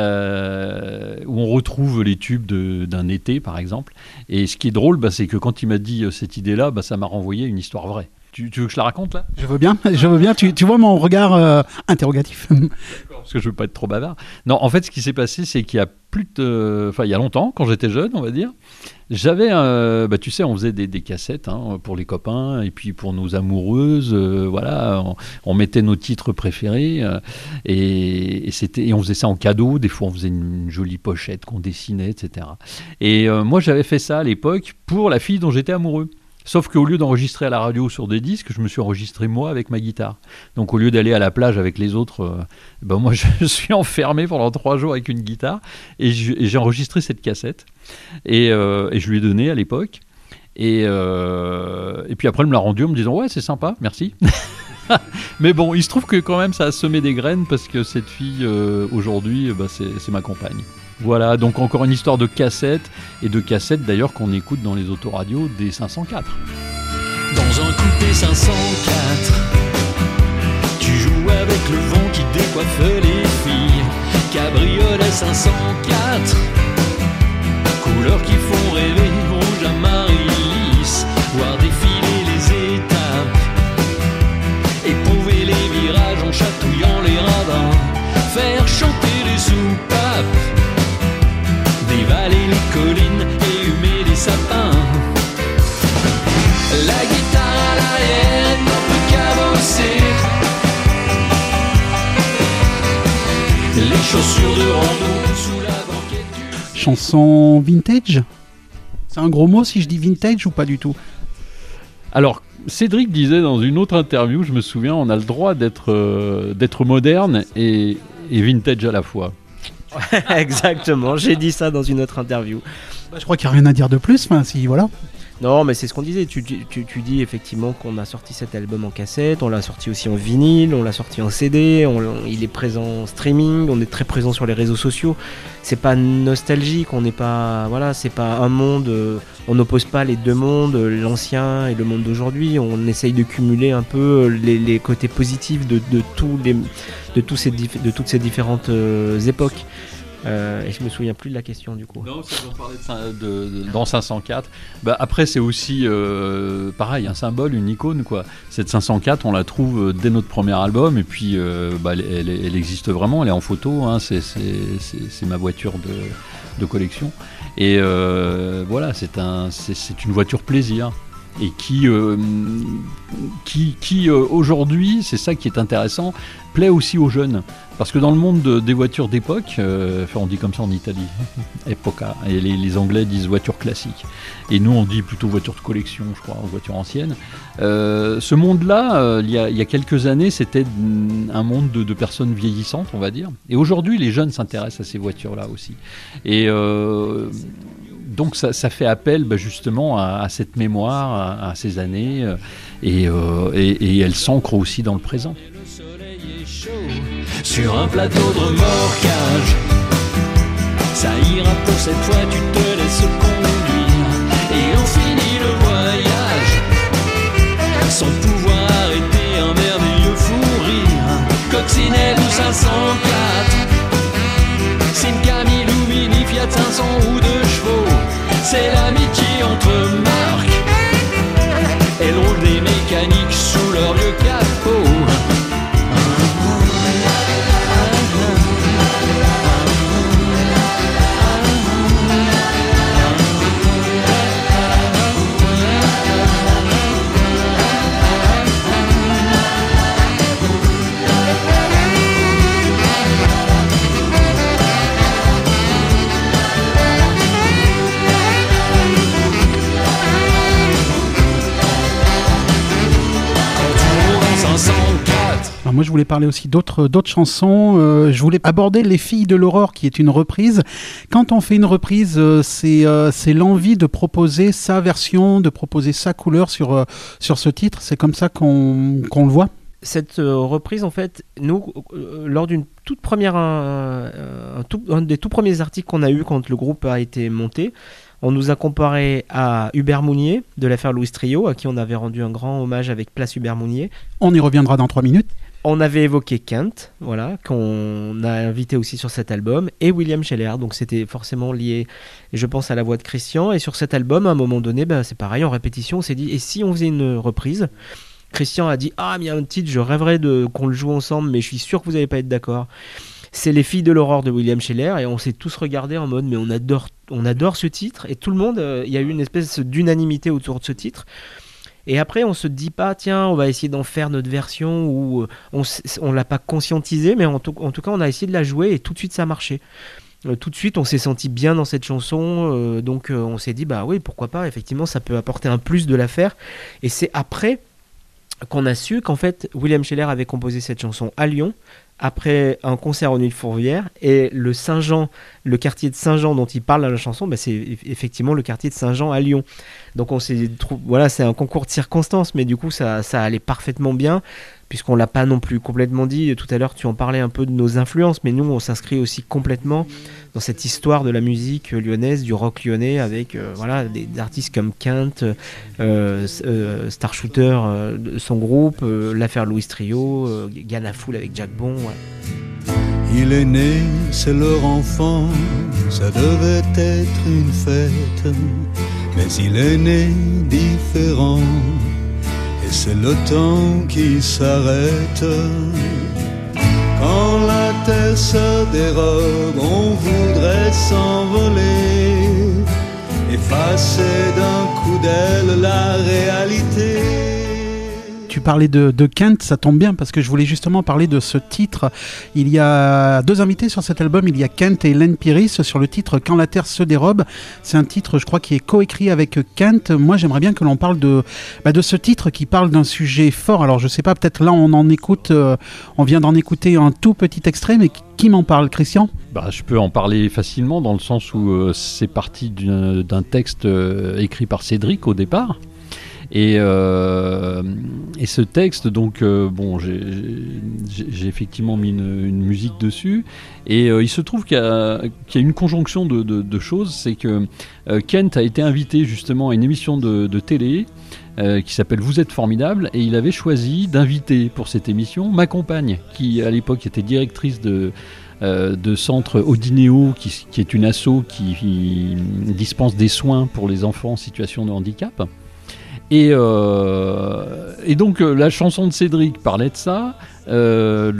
on retrouve les tubes d'un été par exemple. Et ce qui est drôle, c'est que quand il m'a dit cette idée-là, ça m'a renvoyé une histoire vraie. Tu veux que je la raconte là ? Je veux bien. Tu vois mon regard interrogatif. Parce que je veux pas être trop bavard. Non, en fait, ce qui s'est passé, c'est qu'il y a il y a longtemps, quand j'étais jeune, on va dire, j'avais, tu sais, on faisait des cassettes pour les copains et puis pour nos amoureuses, voilà, on mettait nos titres préférés et on faisait ça en cadeau. Des fois, on faisait une jolie pochette qu'on dessinait, etc. Et moi, j'avais fait ça à l'époque pour la fille dont j'étais amoureux. Sauf qu'au lieu d'enregistrer à la radio sur des disques, je me suis enregistré moi avec ma guitare. Donc au lieu d'aller à la plage avec les autres, moi je suis enfermé pendant 3 jours avec une guitare et j'ai enregistré cette cassette et je lui ai donné à l'époque. Et puis après elle me l'a rendue en me disant ouais, c'est sympa, merci. Mais bon, il se trouve que quand même ça a semé des graines parce que cette fille aujourd'hui c'est ma compagne. Voilà, donc encore une histoire de cassettes, et de cassettes d'ailleurs qu'on écoute dans les autoradios des 504. Dans un coupé 504, tu joues avec le vent qui décoiffe les filles. Cabriolet 504, couleurs qui font rêver, rouge à Marie-Lys. Voir défiler les étapes, éprouver les virages en chatouillant les radars, faire chanter les soupapes, dévaler les collines et humer les sapins. La guitare à l'arrière n'en peut qu'avancer. Les chaussures de rando sous la banquette du... Chanson vintage ? C'est un gros mot si je dis vintage ou pas du tout ? Alors, Cédric disait dans une autre interview, je me souviens, on a le droit d'être moderne et vintage à la fois. Exactement, j'ai dit ça dans une autre interview. Je crois qu'il n'y a rien à dire de plus, voilà. Non, mais c'est ce qu'on disait. Tu dis effectivement qu'on a sorti cet album en cassette, on l'a sorti aussi en vinyle, on l'a sorti en CD, il est présent en streaming, on est très présent sur les réseaux sociaux. C'est pas nostalgique, on n'est pas, voilà, c'est pas un monde, on n'oppose pas les deux mondes, l'ancien et le monde d'aujourd'hui. On essaye de cumuler un peu les côtés positifs de toutes ces différentes époques. Et je me souviens plus de la question du coup. Non, on parlait dans 504. Après c'est aussi pareil, un symbole, une icône quoi. Cette 504 on la trouve dès notre premier album et puis elle existe vraiment, elle est en photo, c'est ma voiture de collection et voilà, c'est une voiture plaisir. Et qui aujourd'hui, c'est ça qui est intéressant, plaît aussi aux jeunes. Parce que dans le monde des voitures d'époque, on dit comme ça en Italie, epoca, et les Anglais disent voiture classique. Et nous, on dit plutôt voiture de collection, je crois, ou voiture ancienne. Ce monde-là, il y a quelques années, c'était un monde de personnes vieillissantes, on va dire. Et aujourd'hui, les jeunes s'intéressent à ces voitures-là aussi. Et... donc ça fait appel justement à cette mémoire, à ces années, et elle s'ancre aussi dans le présent. Le soleil est chaud sur un plateau de remorquage. Ça ira pour cette fois, tu te laisses conduire. Et on finit le voyage sans pouvoir arrêter un merveilleux fou rire. Coccinelle ou 504, Simca, Mini, Fiat 500 ou 2 chevaux. C'est l'amitié entre marques. Elles roulent des mécaniques sous leur vieux capot. Alors moi je voulais parler aussi d'autres chansons. Je voulais aborder Les Filles de l'Aurore, qui est une reprise. Quand on fait une reprise, c'est l'envie de proposer sa version, de proposer sa couleur sur ce titre. C'est comme ça qu'on le voit. Cette reprise, en fait, nous, lors d'une toute première, un des tout premiers articles qu'on a eu quand le groupe a été monté, on nous a comparé à Hubert Mounier de l'affaire Louis Trio, à qui on avait rendu un grand hommage avec Place Hubert Mounier. On y reviendra dans 3 minutes. On avait évoqué Kent, voilà, qu'on a invité aussi sur cet album, et William Scheller, donc c'était forcément lié, je pense, à la voix de Christian. Et sur cet album, à un moment donné, c'est pareil, en répétition, on s'est dit, et si on faisait une reprise ? Christian a dit, mais il y a un titre, je rêverais qu'on le joue ensemble, mais je suis sûr que vous n'allez pas être d'accord. C'est Les Filles de l'Aurore de William Scheller, et on s'est tous regardés en mode, mais on adore ce titre, et tout le monde, il y a eu une espèce d'unanimité autour de ce titre. Et après, on se dit pas, tiens, on va essayer d'en faire notre version, ou on l'a pas conscientisé, mais en tout cas, on a essayé de la jouer, et tout de suite, ça a marché. Tout de suite, on s'est senti bien dans cette chanson, donc on s'est dit, oui, pourquoi pas, effectivement, ça peut apporter un plus de l'affaire. Et c'est après qu'on a su qu'en fait, William Scheller avait composé cette chanson à Lyon, après un concert au Nuits de Fourvière, et le quartier de Saint-Jean dont il parle dans la chanson, c'est effectivement le quartier de Saint-Jean à Lyon. Donc on s'est voilà, c'est un concours de circonstances, mais du coup ça allait parfaitement bien, puisqu'on l'a pas non plus complètement dit. Tout à l'heure tu en parlais un peu de nos influences, mais nous on s'inscrit aussi complètement dans cette histoire de la musique lyonnaise, du rock lyonnais, avec des artistes comme Kent, Star Shooter, son groupe, l'affaire Louis Trio, Ghana Fool avec Jack Bon. Ouais. Il est né, c'est leur enfant, ça devait être une fête, mais il est né différent, et c'est le temps qui s'arrête. Quand la terre se dérobe, on voudrait s'envoler, effacer d'un coup d'aile la réalité. Tu parlais de Kent, ça tombe bien parce que je voulais justement parler de ce titre. Il y a 2 invités sur cet album, il y a Kent et Hélène Piris sur le titre Quand la terre se dérobe. C'est un titre, je crois, qui est coécrit avec Kent. Moi, j'aimerais bien que l'on parle de ce titre qui parle d'un sujet fort. Alors, je sais pas, peut-être là, on vient d'en écouter un tout petit extrait, mais qui m'en parle, Christian ? Je peux en parler facilement dans le sens où c'est parti d'un texte écrit par Cédric au départ. Et ce texte, donc, j'ai effectivement mis une musique dessus. Et il se trouve qu'il y a une conjonction de choses. C'est que Kent a été invité justement à une émission de télé qui s'appelle Vous êtes formidable. Et il avait choisi d'inviter pour cette émission ma compagne, qui à l'époque était directrice de centre Odinéo, qui est une asso qui dispense des soins pour les enfants en situation de handicap. Et donc la chanson de Cédric parlait de ça. Il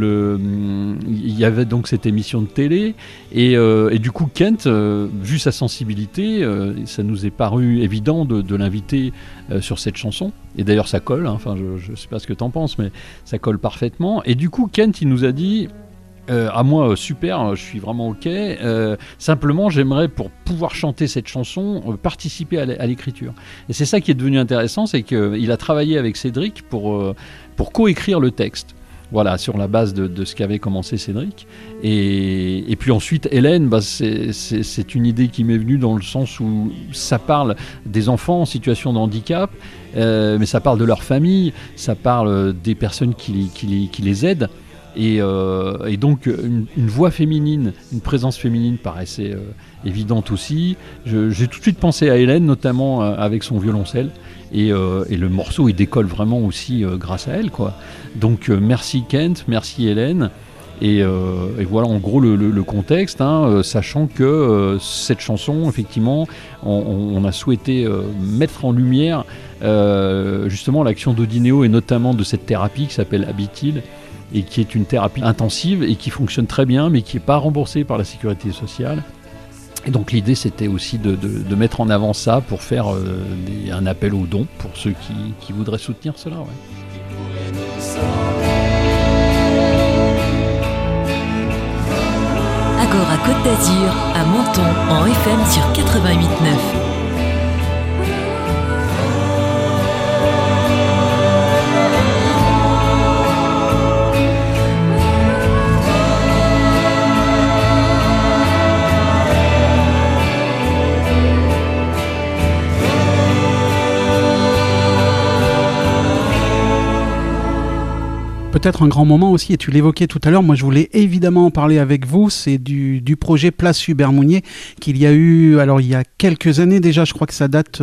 y avait donc cette émission de télé et du coup Kent, vu sa sensibilité, ça nous est paru évident de l'inviter sur cette chanson. Et d'ailleurs ça colle. Enfin, je sais pas ce que t'en penses, mais ça colle parfaitement. Et du coup Kent, il nous a dit. À moi, super, je suis vraiment ok. Simplement, j'aimerais, pour pouvoir chanter cette chanson, participer à l'écriture. Et c'est ça qui est devenu intéressant, c'est qu'il a travaillé avec Cédric pour coécrire le texte. Voilà, sur la base de ce qu'avait commencé Cédric. Et puis ensuite, Hélène, c'est une idée qui m'est venue dans le sens où ça parle des enfants en situation de handicap, mais ça parle de leur famille, ça parle des personnes qui les aident. Et donc une voix féminine, une présence féminine paraissait évidente aussi. J'ai tout de suite pensé à Hélène, notamment avec son violoncelle. Et le morceau, il décolle vraiment aussi grâce à elle, quoi. Donc merci Kent, merci Hélène. Et voilà en gros le contexte, sachant que cette chanson, effectivement, on a souhaité mettre en lumière justement l'action d'Odineo et notamment de cette thérapie qui s'appelle Habitil, et qui est une thérapie intensive et qui fonctionne très bien, mais qui n'est pas remboursée par la sécurité sociale. Et donc l'idée, c'était aussi de mettre en avant ça pour faire un appel aux dons pour ceux qui voudraient soutenir cela. Ouais. Agora Côte d'Azur à Menton en FM sur 88.9. Peut-être un grand moment aussi, et tu l'évoquais tout à l'heure, moi je voulais évidemment en parler avec vous, c'est du projet Place Hubert Mounier qu'il y a eu, alors il y a quelques années déjà, je crois que ça date,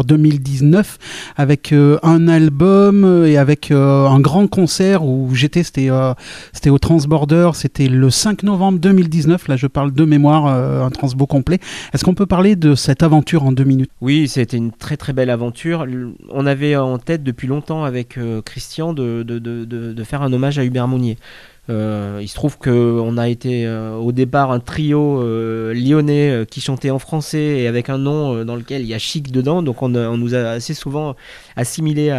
2019, avec un album et avec un grand concert où j'étais, c'était au Transborder, c'était le 5 novembre 2019, là je parle de mémoire, un transbo complet. Est-ce qu'on peut parler de cette aventure en 2 minutes ? Oui, c'était une très très belle aventure. On avait en tête depuis longtemps avec Christian de faire un hommage à Hubert Mounier. Il se trouve qu'on a été au départ un trio lyonnais qui chantait en français et avec un nom dans lequel il y a chic dedans, donc on nous a assez souvent assimilé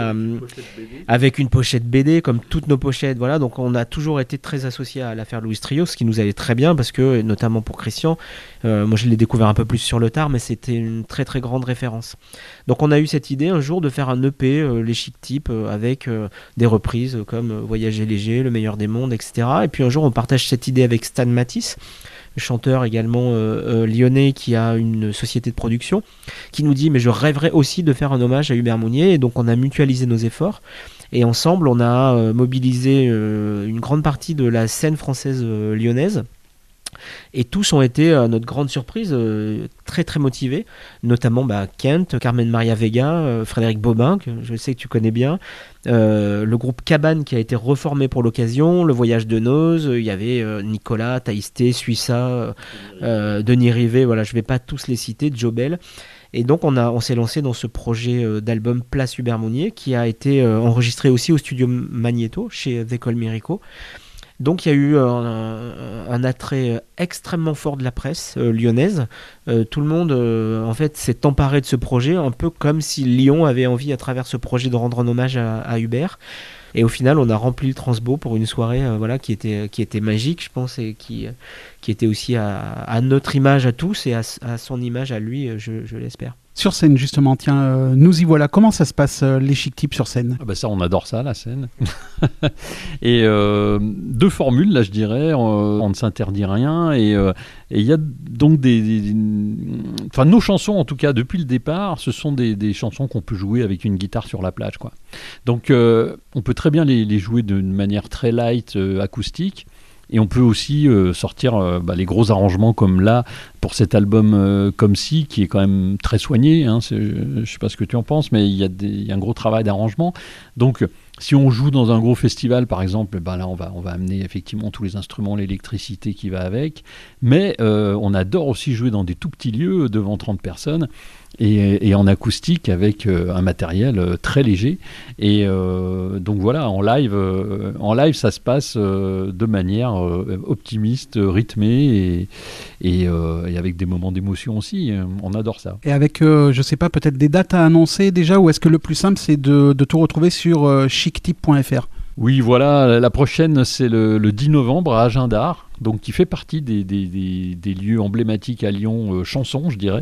avec une pochette BD comme toutes nos pochettes, voilà. Donc on a toujours été très associé à l'affaire Louis Trio, ce qui nous allait très bien parce que notamment pour Christian, moi je l'ai découvert un peu plus sur le tard, mais c'était une très très grande référence. Donc on a eu cette idée un jour de faire un EP les chic types avec des reprises comme Voyager léger, Le meilleur des mondes, etc. Et puis un jour on partage cette idée avec Stan Matisse, chanteur également lyonnais qui a une société de production, qui nous dit mais je rêverais aussi de faire un hommage à Hubert Mounier. Et donc on a mutualisé nos efforts et ensemble on a mobilisé une grande partie de la scène française lyonnaise. Et tous ont été, à notre grande surprise, très très motivés, notamment Kent, Carmen Maria Vega, Frédéric Bobin, que je sais que tu connais bien, le groupe Cabane qui a été reformé pour l'occasion, le Voyage de Noz, il y avait Nicolas, Taïsté, Suissa, Denis Rivet, voilà, je ne vais pas tous les citer, Joe Bell. Et donc on s'est lancé dans ce projet d'album Place Hubert Mounier qui a été enregistré aussi au studio Magneto chez The Colmirico. Donc il y a eu un attrait extrêmement fort de la presse lyonnaise. Tout le monde en fait s'est emparé de ce projet, un peu comme si Lyon avait envie à travers ce projet de rendre un hommage à Hubert. Et au final, on a rempli le Transbo pour une soirée qui était magique, je pense, et qui était aussi à notre image à tous et à son image à lui, je l'espère. Sur scène, justement, tiens, nous y voilà. Comment ça se passe, les chic types sur scène ? Ça, on adore ça, la scène. Et 2 formules, là, je dirais. On ne s'interdit rien. Et il y a donc nos chansons, en tout cas, depuis le départ, ce sont des chansons qu'on peut jouer avec une guitare sur la plage, quoi. Donc, on peut très bien les jouer d'une manière très light, acoustique. Et on peut aussi sortir les gros arrangements comme là, pour cet album Comme Si, qui est quand même très soigné. Je ne sais pas ce que tu en penses, mais il y a un gros travail d'arrangement. Donc, si on joue dans un gros festival, par exemple, là, on va amener effectivement tous les instruments, l'électricité qui va avec. Mais on adore aussi jouer dans des tout petits lieux, devant 30 personnes. Et en acoustique avec un matériel très léger. Et donc voilà, en live, ça se passe de manière optimiste, rythmée et avec des moments d'émotion aussi. On adore ça. Et avec, je sais pas, peut-être des dates à annoncer déjà, ou est-ce que le plus simple c'est de tout retrouver sur chictype.fr ? Oui, voilà, la prochaine c'est le 10 novembre à Agen d'Art, donc qui fait partie des lieux emblématiques à Lyon, chansons je dirais.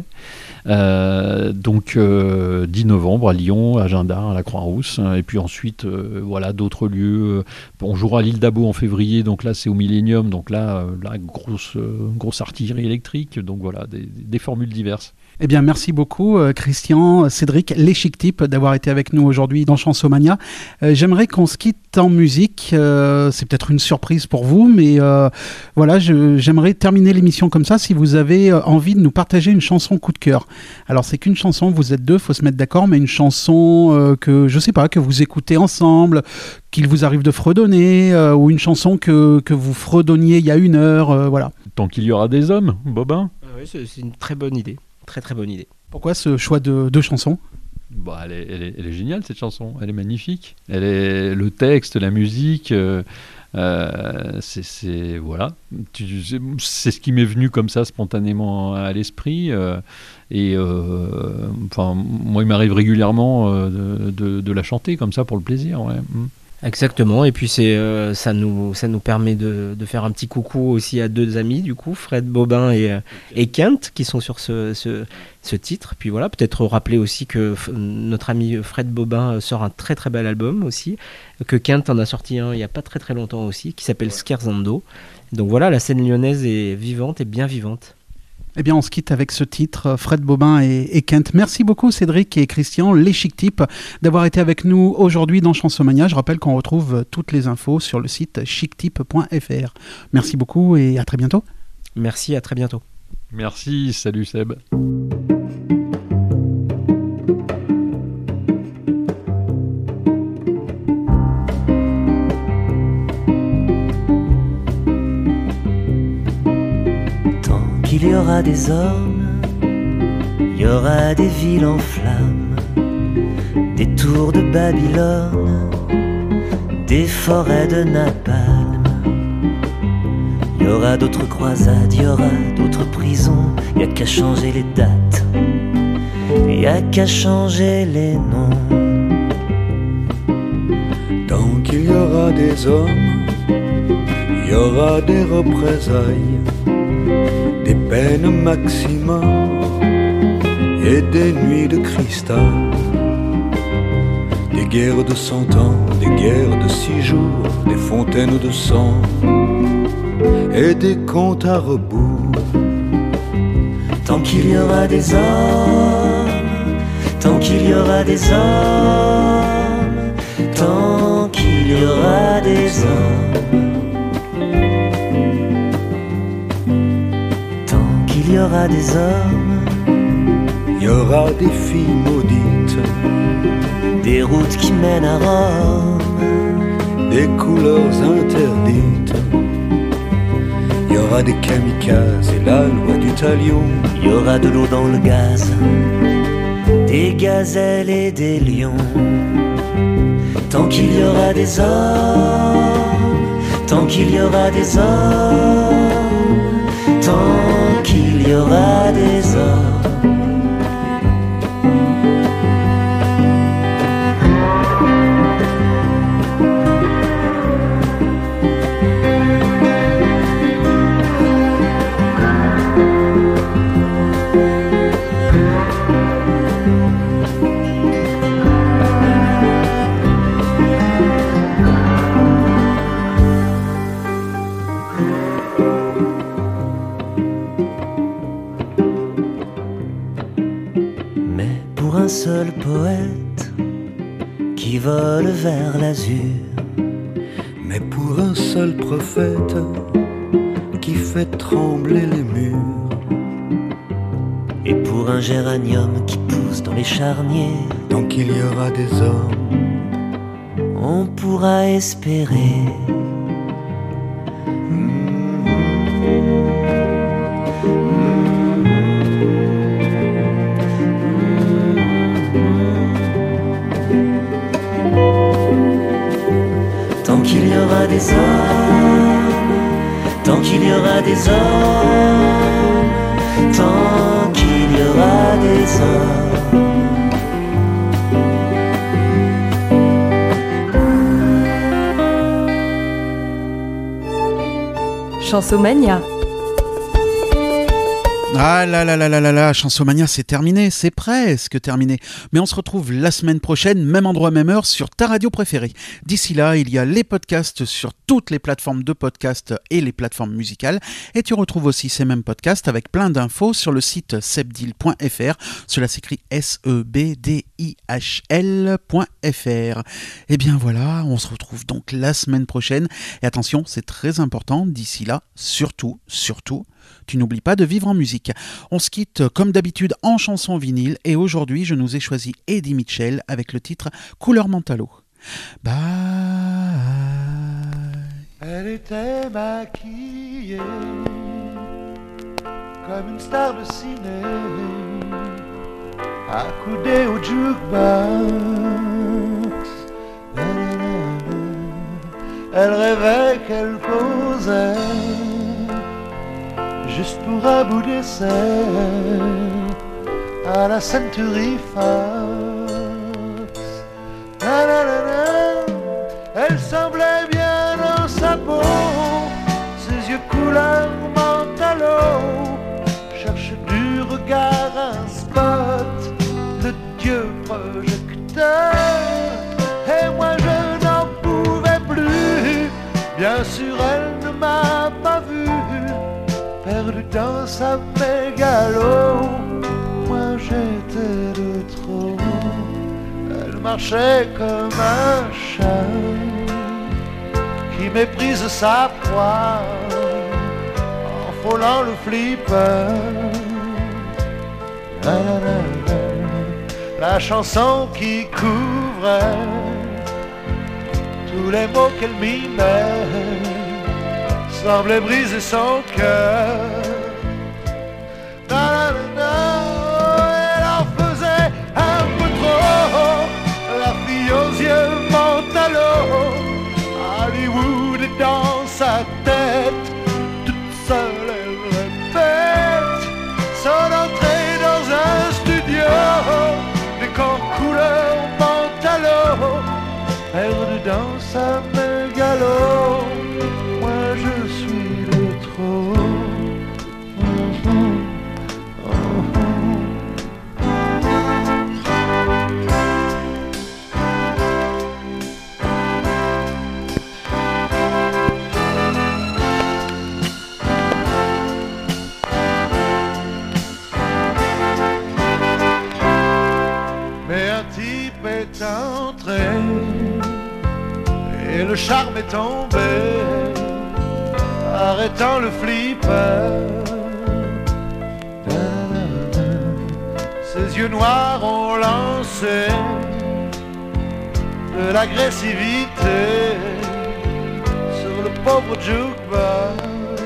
Donc 10 novembre à Lyon, à Agen d'Art, à la Croix-Rousse, et puis ensuite d'autres lieux. On jouera à l'île d'Abo en février, donc là c'est au Millennium, donc là grosse artillerie électrique, donc voilà, des formules diverses. Eh bien, merci beaucoup, Christian, Cédric, les Chic Types, d'avoir été avec nous aujourd'hui dans Chansomania. J'aimerais qu'on se quitte en musique. C'est peut-être une surprise pour vous, mais voilà, j'aimerais terminer l'émission comme ça. Si vous avez envie de nous partager une chanson coup de cœur. Alors, c'est qu'une chanson, vous êtes deux, faut se mettre d'accord, mais une chanson que, je sais pas, que vous écoutez ensemble, qu'il vous arrive de fredonner, ou une chanson que vous fredonniez il y a 1 heure, voilà. Tant qu'il y aura des hommes, Bobin. Oui, c'est une très bonne idée. Très très bonne idée. Pourquoi ce choix de 2 chansons ? Bah, elle est géniale cette chanson, elle est magnifique. Le texte, la musique, c'est voilà. C'est ce qui m'est venu comme ça spontanément à l'esprit. Enfin, moi, il m'arrive régulièrement de la chanter comme ça pour le plaisir. Ouais. Exactement, et puis ça nous permet de faire un petit coucou aussi à 2 amis du coup, Fred Bobin et Kent, qui sont sur ce titre. Puis voilà, peut-être rappeler aussi que notre ami Fred Bobin sort un très très bel album aussi, que Kent en a sorti un il n'y a pas très très longtemps aussi, qui s'appelle Scherzando. Donc voilà, la scène lyonnaise est vivante et bien vivante. Eh bien, on se quitte avec ce titre, Fred Bobin et Kent. Merci beaucoup, Cédric et Christian, les Chic Types, d'avoir été avec nous aujourd'hui dans Chansomania. Je rappelle qu'on retrouve toutes les infos sur le site chictype.fr. Merci beaucoup et à très bientôt. Merci, à très bientôt. Merci, salut Seb. Il y aura des hommes, il y aura des villes en flammes, des tours de Babylone, des forêts de napalm. Il y aura d'autres croisades, il y aura d'autres prisons, il n'y a qu'à changer les dates, il n'y a qu'à changer les noms. Tant qu'il y aura des hommes, il y aura des représailles, des peines maximum et des nuits de cristal, des guerres de 100 ans, des guerres de 6 jours, des fontaines de sang et des comptes à rebours. Tant qu'il y aura des hommes, tant qu'il y aura des hommes, tant qu'il y aura des hommes, il y aura des hommes, il y aura des filles maudites, des routes qui mènent à Rome, des couleurs interdites. Il y aura des kamikazes et la loi du talion. Il y aura de l'eau dans le gaz, des gazelles et des lions. Tant qu'il y aura des hommes, tant qu'il y aura des hommes, tant qu'il y aura des hommes. Un seul poète qui vole vers l'azur, mais pour un seul prophète qui fait trembler les murs, et pour un géranium qui pousse dans les charniers, tant qu'il y aura des hommes, on pourra espérer. Tant qu'il y aura des hommes, tant qu'il y aura des hommes, tant qu'il y aura des hommes. Chansomania. Ah là là là là là là, Chansomania, c'est terminé, c'est presque terminé. Mais on se retrouve la semaine prochaine, même endroit, même heure, sur ta radio préférée. D'ici là, il y a les podcasts sur toutes les plateformes de podcasts et les plateformes musicales. Et tu retrouves aussi ces mêmes podcasts avec plein d'infos sur le site sebdil.fr. Cela s'écrit SEBDIHL.fr. Et bien voilà, on se retrouve donc la semaine prochaine. Et attention, c'est très important, d'ici là, surtout, tu n'oublies pas de vivre en musique. On se quitte comme d'habitude en chanson vinyle et aujourd'hui je nous ai choisi Eddie Mitchell avec le titre Couleur Mentalo. Bye. Elle était maquillée comme une star de ciné, accoudée au jukebox. Elle rêvait qu'elle posait juste pour un bout d'essai à la Century Fox. Elle semblait bien dans sa peau, ses yeux couleur mentalo cherche du regard un spot, le dieu projecteur. Et moi je n'en pouvais plus, bien sûr elle ne m'a pas vu, perdu dans sa mégalo, moi j'étais de trop. Elle marchait comme un chat qui méprise sa proie en frôlant le flipper. La chanson qui couvrait tous les mots qu'elle mimait semblait briser son cœur. Elle en faisait un peu trop, la fille aux yeux mentalo. Hollywood est dans sa tête, toute seule elle répète son entrée dans un studio, décor couleur mentalo, perdue dans sa mégalo. Moi je suis de trop. Mais un type est entré et le charme est tombé, arrêtant le flipper. Ses yeux noirs ont lancé de l'agressivité sur le pauvre jukebox.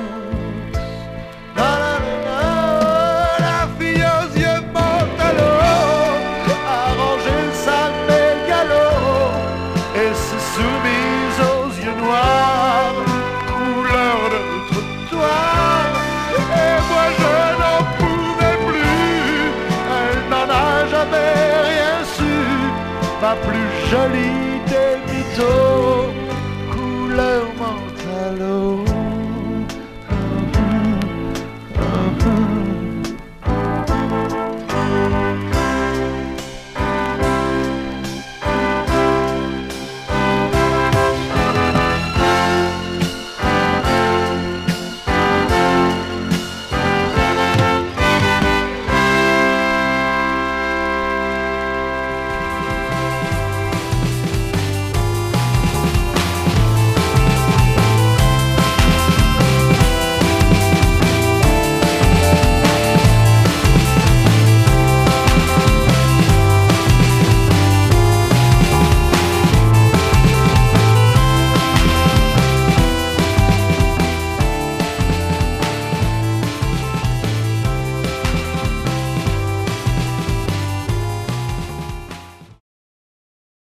La fille aux yeux mentalo a rangé sa mégalo et s'est soumise aux yeux noirs, couleur de trottoir. Et moi je n'en pouvais plus, elle n'en a jamais rien su, ma plus jolie des mythos.